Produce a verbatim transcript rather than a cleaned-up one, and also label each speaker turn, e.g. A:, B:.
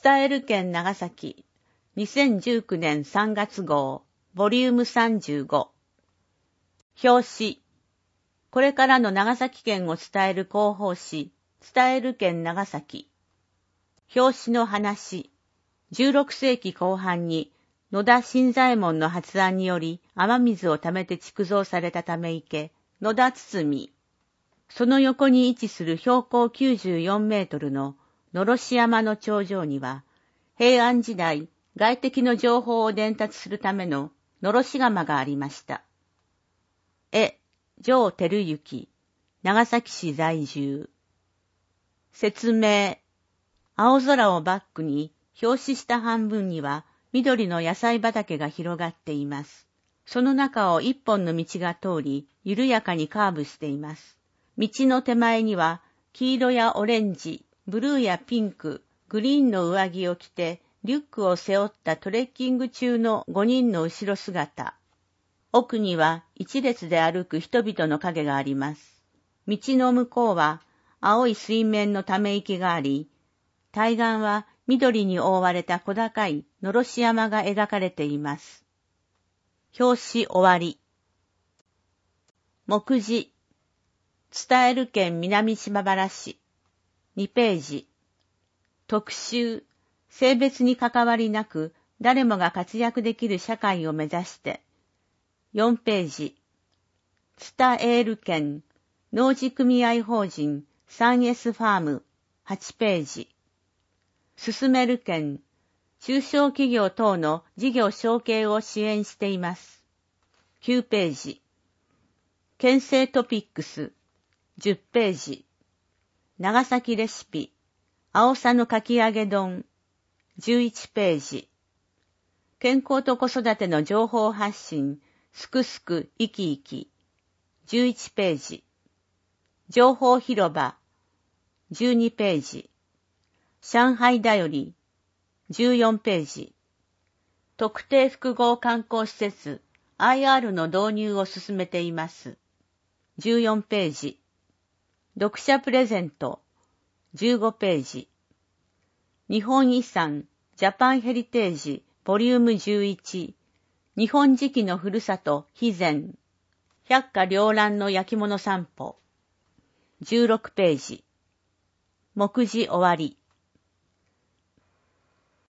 A: 伝える県長崎にせんじゅうきゅうねんさんがつ号ボリュームさんじゅうご。表紙。これからの長崎県を伝える広報誌、伝える県長崎。表紙の話。じゅうろくせいきこう半に野田新左衛門の発案により雨水を溜めて築造されたため池、野田堤。その横に位置する標高きゅうじゅうよんメートルののろし山の頂上には、平安時代外敵の情報を伝達するためののろし窯がありました。絵、城照之、長崎市在住。説明。青空をバックに表紙した半分には緑の野菜畑が広がっています。その中を一本の道が通り、緩やかにカーブしています。道の手前には黄色やオレンジ、ブルーやピンク、グリーンの上着を着てリュックを背負ったトレッキング中のごにんの後ろ姿。奥には一列で歩く人々の影があります。道の向こうは青い水面のため池があり、対岸は緑に覆われた小高いのろし山が描かれています。表紙終わり。目次。伝える県南島原市。にページ。特集。性別に関わりなく誰もが活躍できる社会を目指して。よんページ。伝える県農事組合法人 スリーエス ファームはちページ。進める県中小企業等の事業承継を支援しています。きゅうページ。県政トピックスじゅっページ。長崎レシピあおさのかき揚げ丼じゅういちページ。健康と子育ての情報発信すくすく生き生きじゅういちページ。情報広場じゅうにページ。上海だよりじゅうよんページ。特定複合観光施設 アイアール の導入を進めていますじゅうよんページ。読者プレゼントじゅうごページ。日本遺産ジャパンヘリテージボリュームじゅういち。日本磁器のふるさと肥前百花繚乱の焼き物散歩じゅうろくページ。目次終わり。